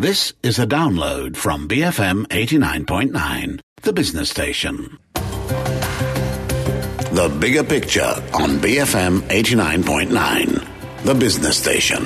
This is a download from BFM 89.9, the business station. The Bigger Picture on BFM 89.9, the business station.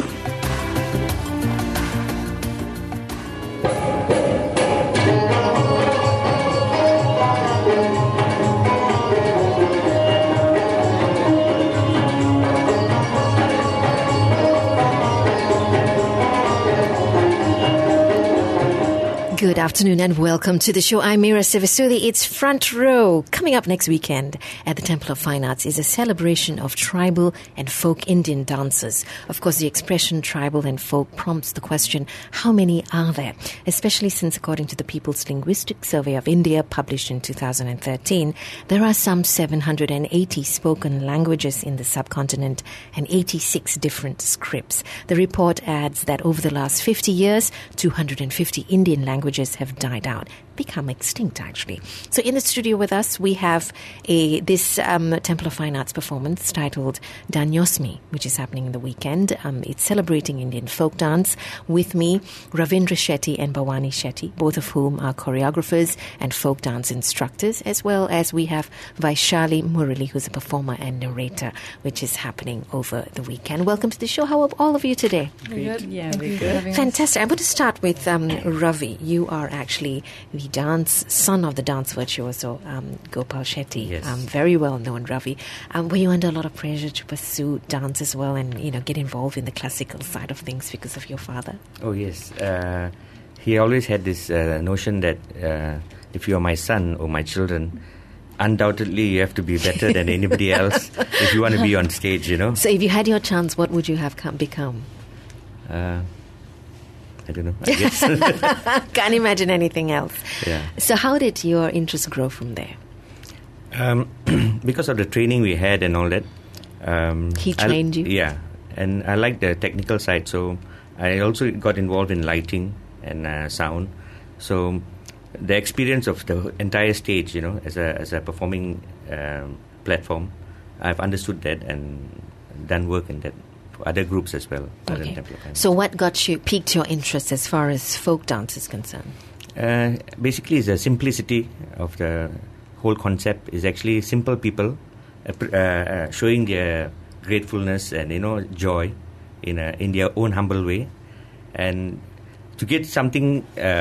Good afternoon and welcome to the show. I'm Mira Sivasuli. It's Front Row. Coming up next weekend at the Temple of Fine Arts is a celebration of tribal and folk Indian dances. Of course, the expression tribal and folk prompts the question, how many are there? Especially since, according to the People's Linguistic Survey of India, published in 2013, there are some 780 spoken languages in the subcontinent and 86 different scripts. The report adds that over the last 50 years, 250 Indian languages have died out, become extinct actually. So in the studio with us we have this Temple of Fine Arts performance titled Danyosmi, which is happening in the weekend. It's celebrating Indian folk dance. With me, Ravindra Shetty and Bhavani Shetty, both of whom are choreographers and folk dance instructors, as well as we have Vaishali Murali, who's a performer and narrator, which is happening over the weekend. Welcome to the show. How are all of you today? Good. Yeah, very good. Fantastic. I'm going to start with Ravi. You are actually the son of the dance virtuoso Gopal Shetty. Yes. Very well known, Ravi. Were you under a lot of pressure to pursue dance as well and get involved in the classical side of things because of your father? Oh yes, he always had this notion that if you are my son or my children, undoubtedly you have to be better than anybody else if you want to be on stage. So if you had your chance, what would you have become? I don't know, I guess. Can't imagine anything else. Yeah. So how did your interest grow from there? Because of the training we had and all that. He trained you? Yeah. And I like the technical side. So I also got involved in lighting and sound. So the experience of the entire stage, as a performing platform, I've understood that and done work in that. Other groups as well. Okay. So what piqued your interest as far as folk dance is concerned? Basically, the simplicity of the whole concept is actually simple people showing their gratefulness and joy in their own humble way. And to get something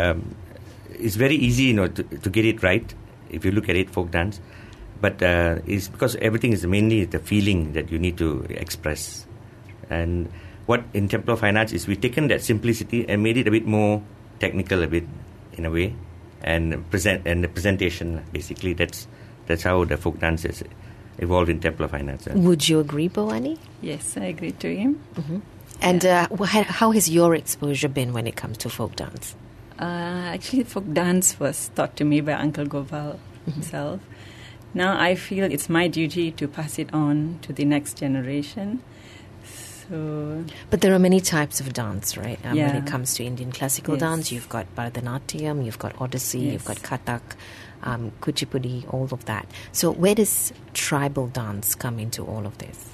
is very easy, to get it right if you look at it, folk dance. But it's because everything is mainly the feeling that you need to express. And what in Temple of Fine Arts is we've taken that simplicity and made it a bit more technical, a bit in a way, and the presentation basically that's how the folk dance has evolved in Temple of Fine Arts. Would you agree, Bhavani? Yes, I agree to him. Mm-hmm. And how has your exposure been when it comes to folk dance? Actually, folk dance was taught to me by Uncle Gopal himself. Now I feel it's my duty to pass it on to the next generation. But there are many types of dance, right? When it comes to Indian classical Yes. dance, you've got Bharatanatyam, you've got Odissi, Yes. you've got Kathak, Kuchipudi, all of that. So where does tribal dance come into all of this?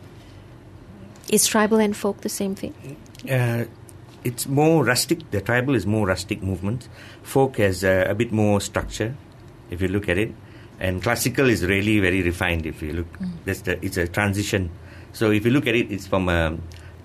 Is tribal and folk the same thing? It's more rustic. The tribal is more rustic movement. Folk has a bit more structure, if you look at it. And classical is really very refined, if you look. It's a transition. So if you look at it, it's from a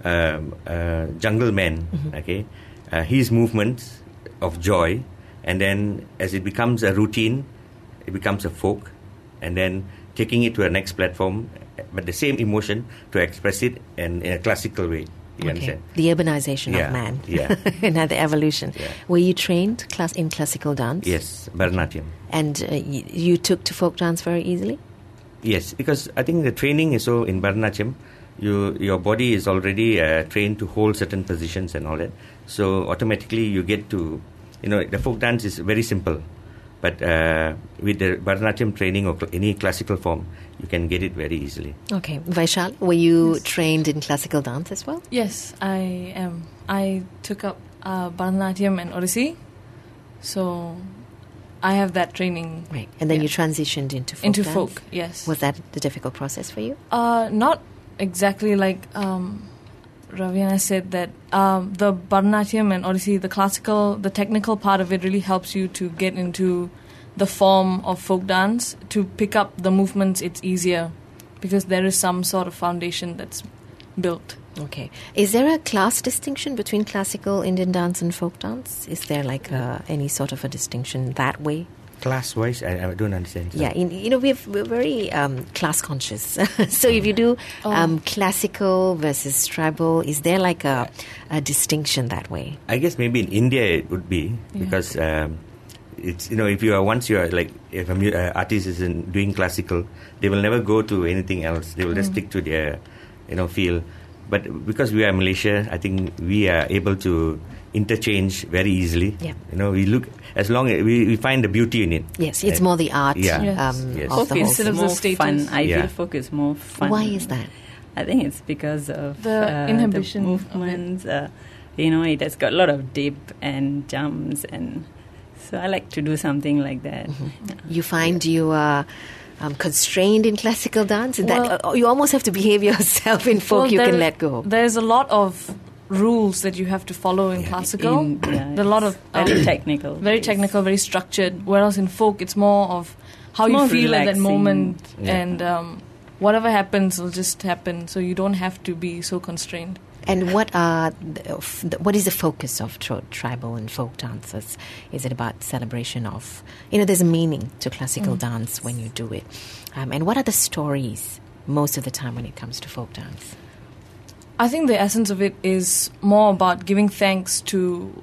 jungle man, okay? His movements of joy, and then as it becomes a routine, it becomes a folk, and then taking it to a next platform, but the same emotion to express it in a classical way. You understand? The urbanization of man. Yeah. And the evolution. Yeah. Were you trained in classical dance? Yes, Bharatanatyam. And you took to folk dance very easily? Yes, because I think the training is so in Bharatanatyam, your body is already trained to hold certain positions and all that. So automatically you get to, the folk dance is very simple. But with the Bharatanatyam training or any classical form, you can get it very easily. Okay. Vaishal, were you trained in classical dance as well? Yes, I am. I took up Bharatanatyam and Odissi. So I have that training. Right. And then you transitioned into folk Into dance? folk, yes. Was that the difficult process for you? Not exactly like Raviana said that the Bharatanatyam and Odissi, the technical part of it really helps you to get into the form of folk dance. To pick up the movements, it's easier because there is some sort of foundation that's built. Okay. Is there a class distinction between classical Indian dance and folk dance? Is there like any sort of a distinction that way? Class-wise, I don't understand. Yeah, we're very class conscious. So if you do classical versus tribal, is there like a distinction that way? I guess maybe in India it would be because it's if you are if an artist is doing classical, they will never go to anything else. They will just stick to their field. But because we are Malaysia, I think we are able to interchange very easily. Yeah. We look as long as we find the beauty in it. Yes, it's more the art. Yeah. Yes. Yes. Of the whole Instead of thing. more status. fun. I Yeah. feel folk is more fun. Why is that? I think it's because of The inhibition the of it. movements. It has got a lot of dip and jumps, and so I like to do something like that. Yeah. You find you are constrained in classical dance? Well- That you almost have to behave yourself in folk. Well, you can there- let go. There's a lot of rules that you have to follow in classical. There are a lot of very technical. very yes. technical, very structured. Whereas in folk, it's more of how you more feel at that relaxing. moment, Yeah. and whatever happens will just happen. So you don't have to be so constrained. And what is the focus of tribal and folk dances? Is it about celebration of, there's a meaning to classical dance when you do it. And what are the stories most of the time when it comes to folk dance? I think the essence of it is more about giving thanks to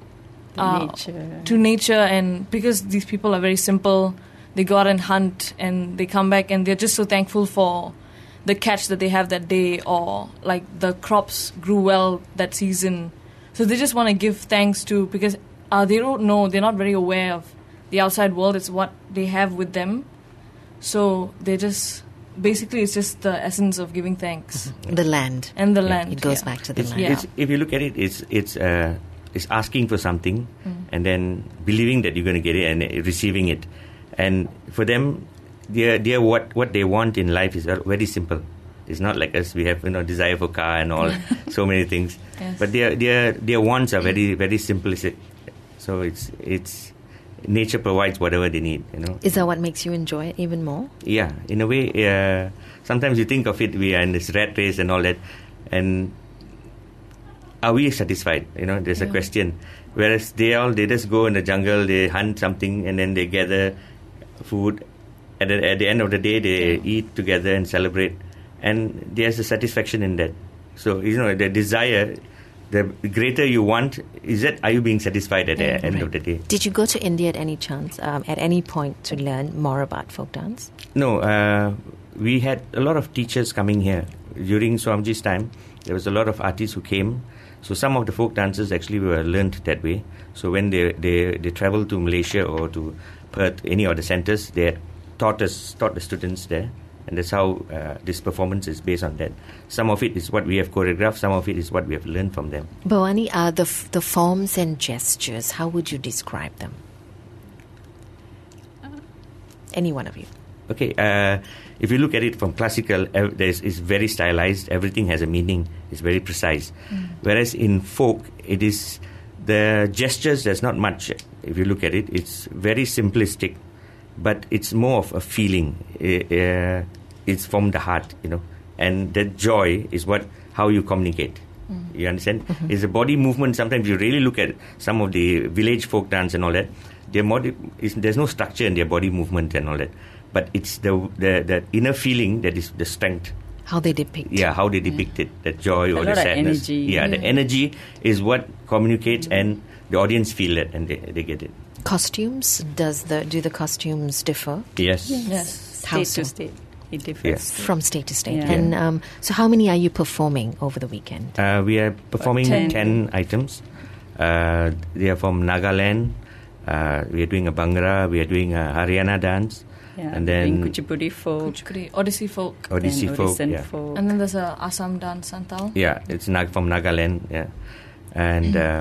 nature, and because these people are very simple, they go out and hunt and they come back and they're just so thankful for the catch that they have that day, or like the crops grew well that season. So they just want to give thanks to, because they don't know, they're not very aware of the outside world. It's what they have with them. So they just, basically it's just the essence of giving thanks. The land. And the land. It goes yeah. back to the It's, land. Yeah. it's, if you look at it, it's asking for something and then believing that you're going to get it and receiving it. And for them, what they want in life is very simple. It's not like us. We have desire for car and all, so many things. Yes. But their wants are very very simplistic. So it's nature provides whatever they need. Is that what makes you enjoy it even more? Yeah, in a way. Sometimes you think of it, we are in this rat race and all that, and are we satisfied? There's a question. Whereas they just go in the jungle, they hunt something, and then they gather food. At the end of the day, they eat together and celebrate, and there's a satisfaction in that. So the desire, the greater you want, is that are you being satisfied at the end of the day? Did you go to India at any chance, at any point, to learn more about folk dance? No, we had a lot of teachers coming here during Swamiji's time. There was a lot of artists who came. So some of the folk dances actually were learned that way. So when they traveled to Malaysia or to Perth, any of the centers, they taught the students there, and that's how this performance is based on that. Some of it is what we have choreographed, some of it is what we have learned from them. Bhavani, the forms and gestures, how would you describe them? Any one of you. Okay, if you look at it from classical, it's very stylized, everything has a meaning, it's very precise. Whereas in folk, it is the gestures, there's not much. If you look at it, it's very simplistic, but it's more of a feeling. It's from the heart, and that joy is how you communicate. You understand? It's a body movement. Sometimes you really look at some of the village folk dance and all that. There's no structure in their body movement and all that, but it's the inner feeling that is the strength. How they depict. Yeah, how they depict it, that joy or the lot of sadness. energy. Yeah, the energy is what communicates, and the audience feel it and they get it. Costumes, do the costumes differ? Yes. Yes. How State so? to state, it differs. Yes. From state to state. Yeah. And so how many are you performing over the weekend? We are performing 10 items. They are from Nagaland. We are doing a Bhangra. We are doing a Haryana dance. Yeah, And then doing Kuchipudi folk, Kuchipudi, Odissi folk. Odissi and folk. Odissan Yeah. folk. And then there's a Assam dance, Santal. Yeah, it's from Nagaland. Yeah, and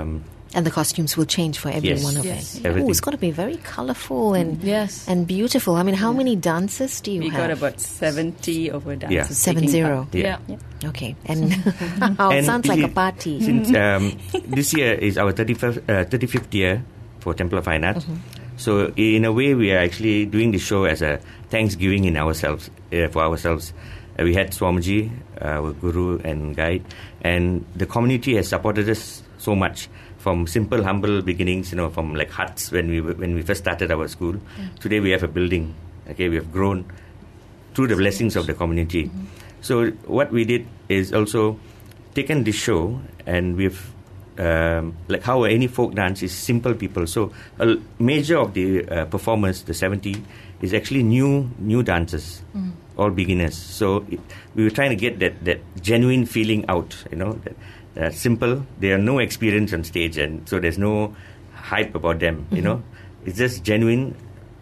And the costumes will change for every Yes. one of Yes. it. Everything. Oh, it's got to be very colourful and Yes. and beautiful. I mean, how many dances do you We have? got about 70 over dancers. Yeah. taking 70. part. Yeah. Okay, and oh, And sounds like a really, party. Since this year is our 35th year for Temple of Fine Arts, so in a way we are actually doing the show as a thanksgiving in ourselves for ourselves. We had Swamiji, our guru and guide, and the community has supported us so much from simple, humble beginnings. From like huts when we first started our school. Today we have a building. Okay, we have grown through the blessings of the community. So what we did is also taken this show and we've like how any folk dance is simple people. So a major of the performers, the 70, is actually new dancers, all beginners. So we were trying to get that genuine feeling out. That simple. They have no experience on stage, and so there's no hype about them. It's just genuine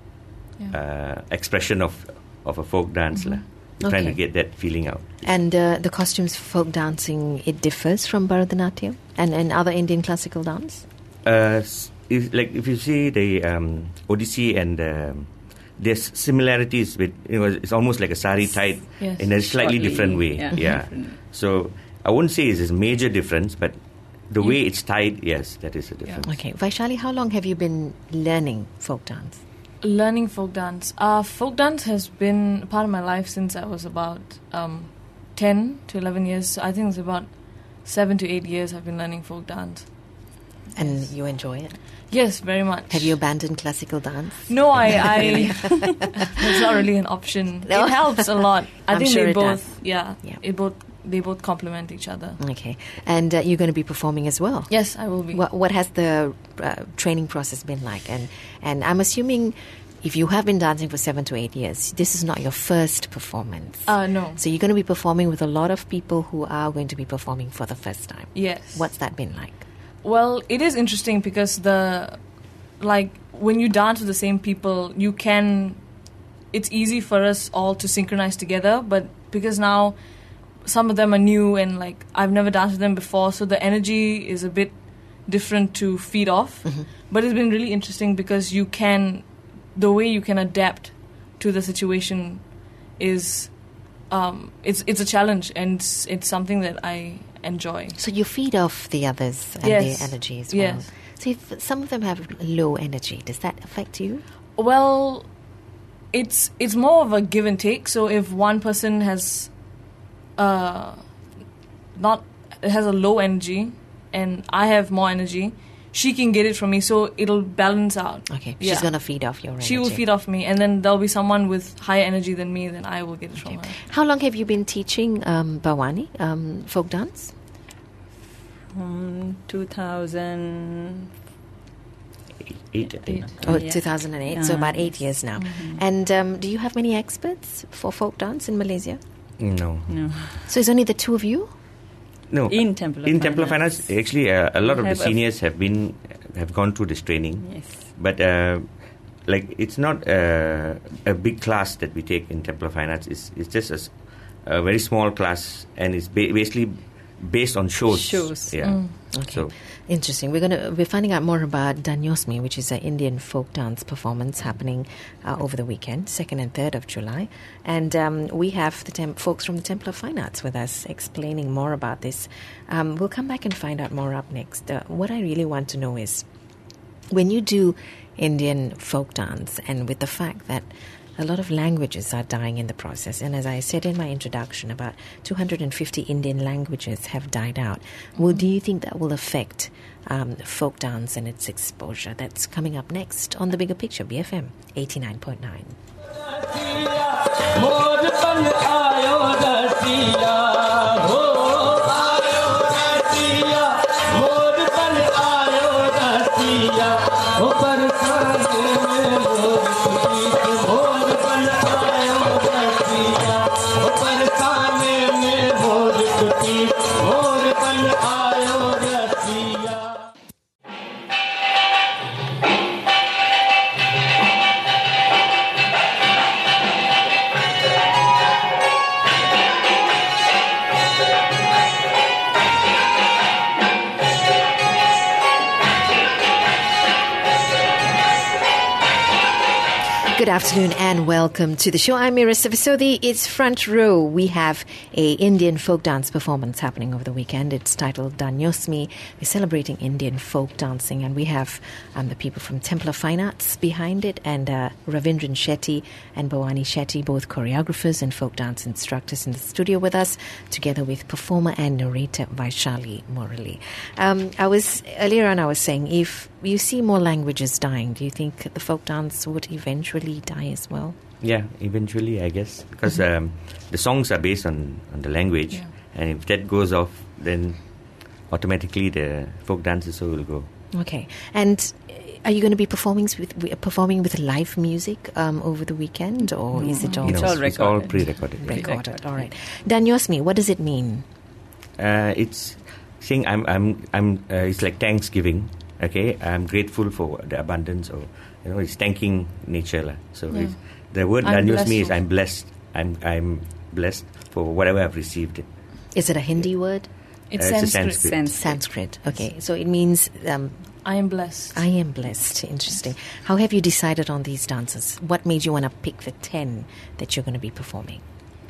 expression of a folk dance. We're trying to Okay. get that feeling out. And the costumes for folk dancing, it differs from Bharatanatyam and other Indian classical dance? If you see the Odissi and there's similarities with, it's almost like a sari tied Yes. in a slightly Shortly, different way. yeah. So I wouldn't say it's a major difference, but the way it's tied, yes, that is a difference. Okay. Vaishali, how long have you been learning folk dance? Learning folk dance. Folk dance has been a part of my life since I was about 10 to 11 years. So I think it's about 7 to 8 years I've been learning folk dance. And you enjoy it? Yes, very much. Have you abandoned classical dance? No, I it's not really an option. No? It helps a lot. I I'm think sure they it both, does. Yeah. They both complement each other. Okay. And you're going to be performing as well? Yes, I will be. What has the training process been like? And I'm assuming if you have been dancing for 7 to 8 years, this is not your first performance. No. So you're going to be performing with a lot of people who are going to be performing for the first time. Yes. What's that been like? Well, it is interesting because when you dance with the same people, it's easy for us all to synchronize together, but because now some of them are new and I've never danced with them before, so the energy is a bit different to feed off. But it's been really interesting because the way you can adapt to the situation is it's a challenge, and it's something that I enjoy. So you feed off the others and Yes. their energy as well. Yes. So if some of them have low energy, does that affect you? Well, it's more of a give and take. So if one person has has a low energy and I have more energy, she can get it from me, so it'll balance out. Okay. Yeah. She's going to feed off your energy. She will feed off me, and then there'll be someone with higher energy than me, then I will get it from her. How long have you been teaching Bhavani, folk dance? 2000. 8, I think. Oh, Yeah. 2008, so about 8 years now. And do you have many experts for folk dance in Malaysia? No. No. So it's only the two of you? No. In Temple of In Fine Temple of Fine Arts. Arts, actually, a lot of the have a- seniors have gone through this training. Yes. But it's not a big class that we take in Temple of Fine Arts. It's just a very small class, and it's basically based on shows. Shows. Yeah. Okay. So Interesting. We're finding out more about Danyosmi, which is an Indian folk dance performance happening over the weekend, 2nd and 3rd of July. And we have the folks from the Temple of Fine Arts with us explaining more about this. We'll come back and find out more up next. What I really want to know is, when you do Indian folk dance, and with the fact that a lot of languages are dying in the process, and as I said in my introduction, about 250 Indian languages have died out. Well, do you think that will affect folk dance and its exposure? That's coming up next on The Bigger Picture, BFM 89.9. Good afternoon and welcome to the show. I'm Mira Sivasodi. It's Front Row. We have a Indian folk dance performance happening over the weekend. It's titled Danyosmi. We're celebrating Indian folk dancing, and we have the people from Temple of Fine Arts behind it, and Ravindran Shetty and Bhavani Shetty, both choreographers and folk dance instructors in the studio with us, together with performer and narrator Vaishali Murali. Earlier on I was saying, if you see more languages dying, do you think the folk dance would eventually die as well? Yeah, eventually, I guess, because the songs are based on the language, and if that goes off, then automatically the folk dance also will go. Okay, and are you going to be performing with live music over the weekend, or is it all? It's all recorded. It's all pre-recorded. Recorded. All right. Danyosmi, what does it mean? It's saying it's like Thanksgiving. Okay, I'm grateful for the abundance, or it's thanking nature, lah. So if the word Danyosmi is I'm blessed. I'm blessed for whatever I've received. Is it a Hindi word? It's It's Sanskrit. Sanskrit. Okay, so it means I am blessed. I am blessed. Interesting. How have you decided on these dances? What made you want to pick the 10 that you're going to be performing?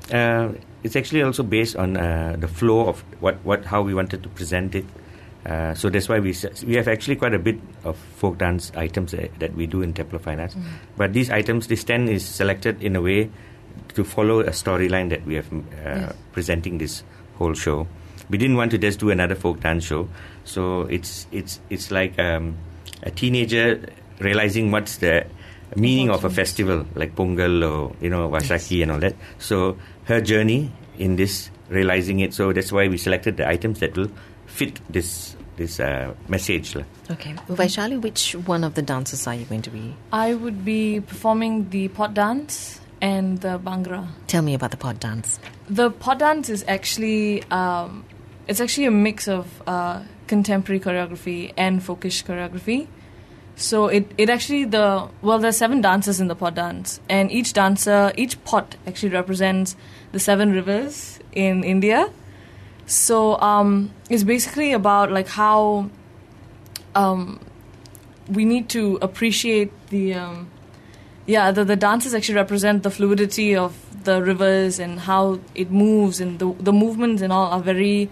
It's actually also based on the flow of how we wanted to present it. So that's why we have actually quite a bit of folk dance items that we do in Temple of Fine Arts. But these items, this 10 is selected in a way to follow a storyline that we have presenting this whole show. We didn't want to just do another folk dance show. So it's like a teenager realizing what's the meaning of a festival like Pongal or Vaisakhi and all that. So her journey in this, realizing it. So that's why we selected the items that will fit this message. Okay. Vaishali, which one of the dances are you going to be? I would be performing the pot dance and the Bhangra. Tell me about the pot dance. The pot dance is actually it's actually a mix of contemporary choreography and folkish choreography. So it actually there's 7 dancers in the pot dance, and each pot actually represents the 7 rivers in India. So it's basically about like how we need to appreciate the dances actually represent the fluidity of the rivers and how it moves, and the movements and all are very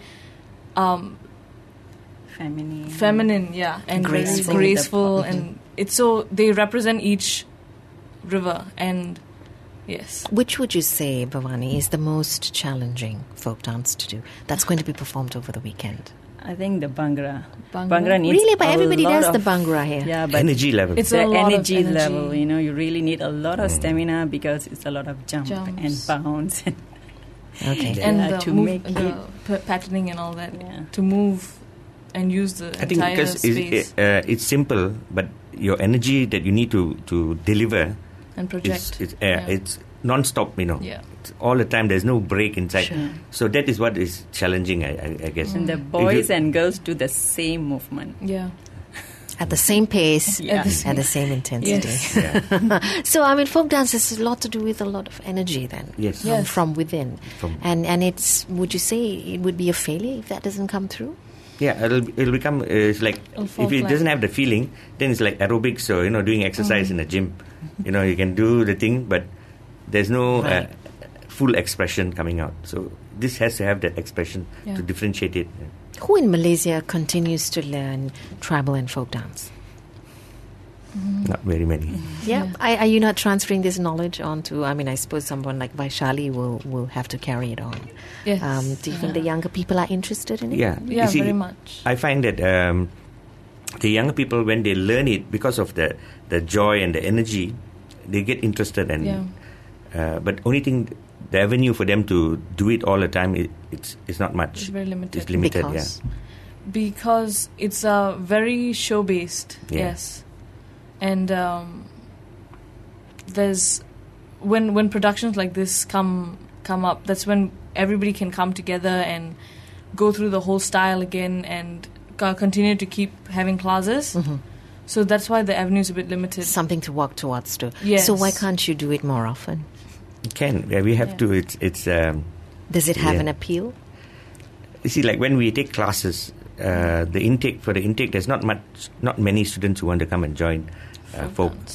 feminine, and graceful. very graceful, and it's so they represent each river. And yes, which would you say, Bhavani, is the most challenging folk dance to do that's going to be performed over the weekend? I think the Bhangra. Bhangra needs really, but everybody a lot does the of- Bhangra here. Yeah, but Energy level. it's the a lot energy of energy level, you really need a lot of stamina because it's a lot of jumps Jumps. and bounce. Okay. and Yeah, the, to move, make the patterning and all that Yeah. to move and use the I think entire because space it's simple, but your energy that you need to deliver and project. it's non-stop, Yeah. It's all the time. There's no break inside. Sure. So that is what is challenging, I guess. And the If boys you- and girls do the same movement. Yeah. At the same pace, Yeah. at the same intensity. Yes. Yeah. So, folk dance has a lot to do with a lot of energy then. Yes. Yes. From within. From- And it's, would you say it would be a failure if that doesn't come through? Yeah, it'll become it's like It'll fall if it flat. doesn't have the feeling, then it's like aerobics or doing exercise in the gym. You can do the thing, but there's no Right. full expression coming out. So this has to have that expression Yeah. to differentiate it. Who in Malaysia continues to learn tribal and folk dance? Not very many. Yeah. Are you not transferring this knowledge on to, I suppose someone like Vaishali will have to carry it on. Yes. Do you think the younger people are interested in it? Yeah, Yeah, You see, very much. I find that the younger people, when they learn it, because of the joy and the energy, they get interested. And but only thing, the avenue for them to do it all the time, it's not much. It's very limited. It's limited, Because? Because it's very show based. Yeah. Yes. And there's when productions like this come up, that's when everybody can come together and go through the whole style again and continue to keep having classes. So that's why the avenue is a bit limited. Something to work towards too. Yes. So why can't you do it more often? You can. Yeah, we have Yeah. to. It's Does it have Yeah. an appeal? you see, like when we take classes, the intake, there's not many students who want to come and join folk. dance.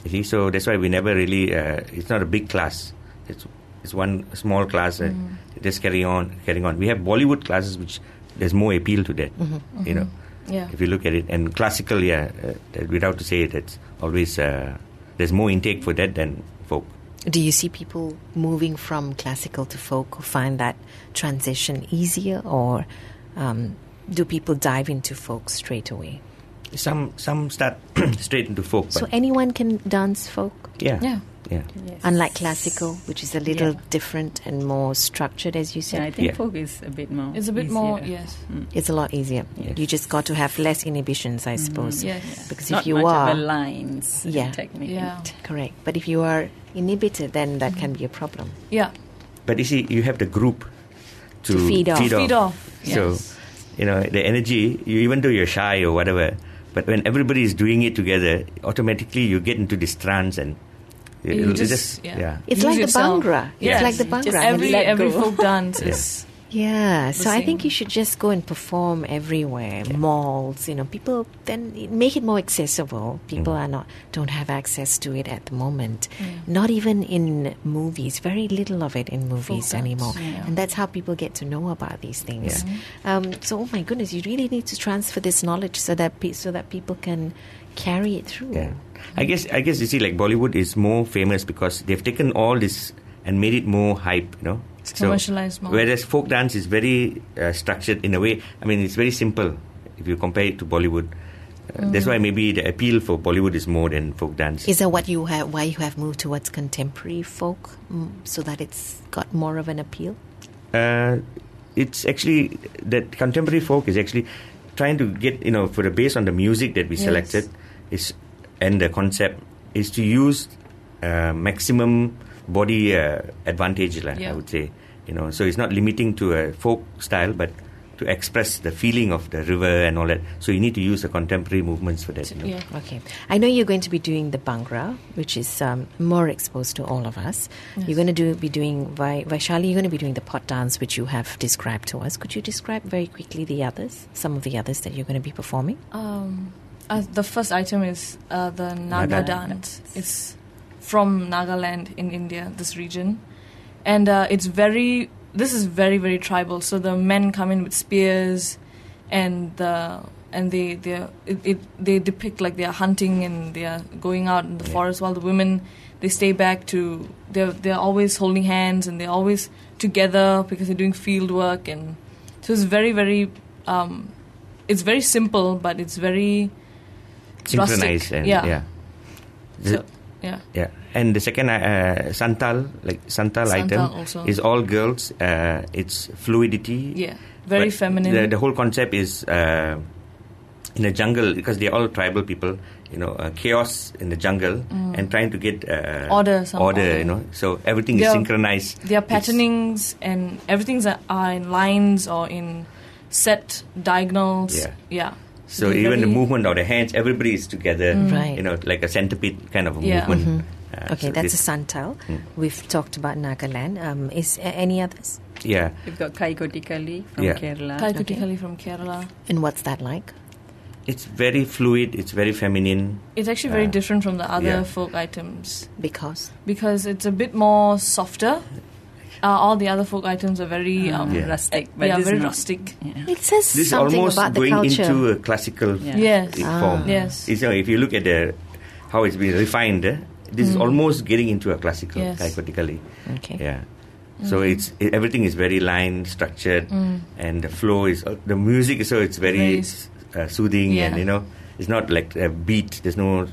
You see, so that's why we never really. It's not a big class. It's one small class. Just carrying on. We have Bollywood classes, which there's more appeal to that. You know, Yeah. if you look at it, and classical, without to say it, it's always there's more intake for that than folk. Do you see people moving from classical to folk who find that transition easier, or do people dive into folk straight away? Some start straight into folk. So But anyone can dance folk? yeah. Yeah. Yes. Unlike classical, which is a little Yeah. different and more structured, as you Yeah, I said. think Yeah. folk is a bit more. It's a bit easier. more, yes. It's a lot easier. Yes. You just got to have less inhibitions, I suppose. Yes. Because Not if you much are, of a lines Yeah. technique. Yeah. correct. But if you are inhibited, then that can be a problem. Yeah. But you see, you have the group to feed off. Feed off. So, Yes. the energy, even though you're shy or whatever, but when everybody is doing it together, automatically you get into this trance and You it's just- yeah. It's Use like yourself. the Bhangra. Yes. It's like the Just Bhangra. every- Every let go. folk dance Yeah. is Yeah, the so I same. think you should just go and perform everywhere, malls, people, then make it more accessible. People don't have access to it at the moment. Not even in movies, very little of it in movies dance, anymore. yeah. And that's how people get to know about these things. So, oh my goodness, you really need to transfer this knowledge so that people can carry it through. Yeah. I guess you see, like Bollywood is more famous because they've taken all this and made it more hype, It's commercialized more. Whereas folk dance is very structured in a way. I mean, it's very simple if you compare it to Bollywood. That's why maybe the appeal for Bollywood is more than folk dance. Is that why you have moved towards contemporary folk, so that it's got more of an appeal? It's actually that contemporary folk is actually trying to get for the based on the music that we Yes. selected and the concept is to use maximum body advantage, I would say. So it's not limiting to a folk style, but to express the feeling of the river and all that. So you need to use the contemporary movements for that. Yeah. Okay. I know you're going to be doing the Bhangra, which is more exposed to all of us. Yes. You're going to be doing, Vaishali, you're going to be doing the pot dance, which you have described to us. Could you describe very quickly some of the others that you're going to be performing? The first item is the Naga dance. It's from Nagaland in India, this region. And this is very, very tribal. So the men come in with spears and they depict like they're hunting and they're going out in the forest, while the women, they stay back they're always holding hands and they're always together because they're doing field work. And so it's very, very, it's very simple, but it's very Synchronized. rustic. And, Yeah. The- Yeah. Yeah, and the second Santal item also. is all girls. It's fluidity. Yeah. Very But feminine. The whole concept is in the jungle, because they're all tribal people. Chaos in the jungle and trying to get Order. So everything is synchronized. Their It's- patternings and everything's are in lines or in set diagonals. Yeah. Yeah. So They're even the very- movement of the hands, everybody is together. Right. Like a centipede kind of a Yeah. movement. Okay, so that's this- a Santal. We've talked about Nagaland. Is any others? Yeah. We've got Kaikotikali from Yeah. Kerala. Kaikutikali from Kerala. And what's that like? It's very fluid. It's very feminine. It's actually very different from the other yeah. folk items Because because it's a bit more softer. All the other folk items are very rustic. But yeah, this is very not- rustic. Yeah. it says This is something almost about the going culture. into a classical Yeah. Yes. form. Yes. If you look at how it's been refined, this is almost getting into a classical, Yes. Kaikotikali. Okay. Yeah. So everything is very line structured, and the flow is the music. So it's very soothing, Yeah. and it's not like a beat. There's no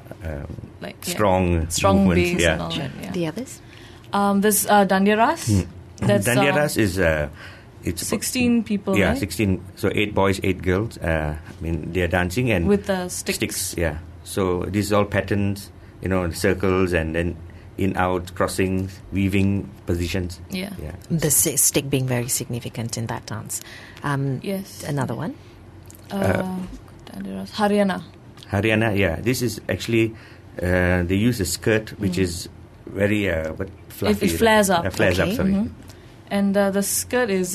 strong movements. bass Yeah. and all that. Yeah. The others? There's Dandiya Ras. That's Dandiya Ras is it's 16 people. Yeah, right? 16. So 8 boys, 8 girls. They are dancing and With the sticks. Yeah. So this is all patterns, circles and then in, out, crossings, weaving positions. Yeah. Yeah. The stick being very significant in that dance. Yes. Another one? Dandiya Ras. Haryana. Haryana, yeah. This is actually, they use a skirt which is very fluffy. It flares up. Flares up, Okay. sorry. And the skirt is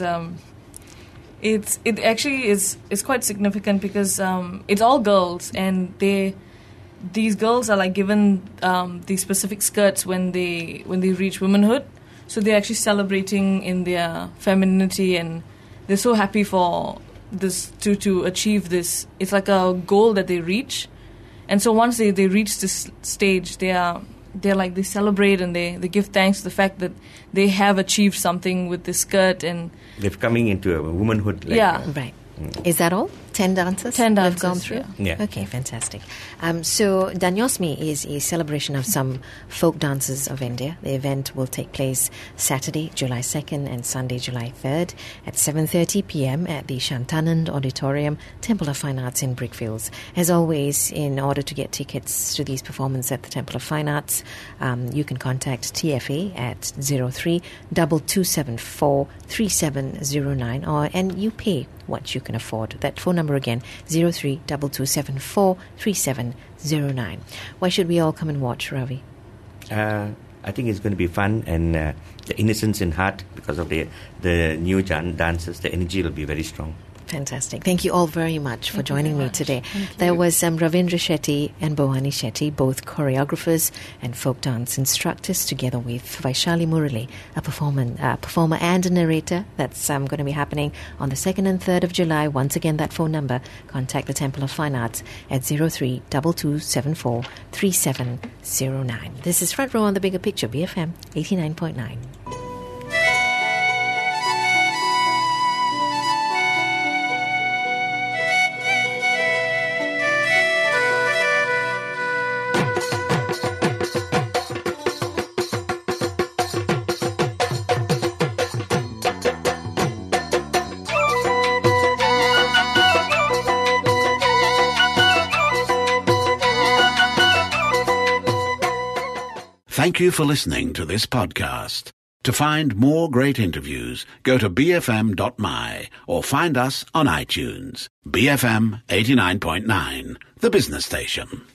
it actually is quite significant because it's all girls and they these girls are like given these specific skirts when they reach womanhood. So they're actually celebrating in their femininity, and they're so happy for this to achieve this. It's like a goal that they reach, and so once they reach this stage, they're like, they celebrate and they give thanks to the fact that they have achieved something with this skirt, and they're coming into a womanhood. Right. Is that all? 10 dances? 10 dances, we've gone through? Yeah. Okay, fantastic. So Danyosmi is a celebration of some folk dances of India. The event will take place Saturday, July 2nd and Sunday, July 3rd at 7:30 p.m. at the Shantanand Auditorium, Temple of Fine Arts in Brickfields. As always, in order to get tickets to these performances at the Temple of Fine Arts, you can contact TFA at 03-2274 3709, and you pay what you can afford. That phone number again, 03-2274 3709. Why should we all come and watch, Ravi? I think it's going to be fun, and the innocence in heart, because of the new dances, the energy will be very strong. Fantastic. Thank you all very much for joining me today. There was Ravindra Shetty and Bhavani Shetty, both choreographers and folk dance instructors, together with Vaishali Murali, a performer and a narrator. That's going to be happening on the 2nd and 3rd of July. Once again, that phone number, contact the Temple of Fine Arts at 03-2274 3709. This is Front Row on the Bigger Picture, BFM 89.9. Thank you for listening to this podcast. To find more great interviews, go to bfm.my or find us on iTunes. BFM 89.9, the business station.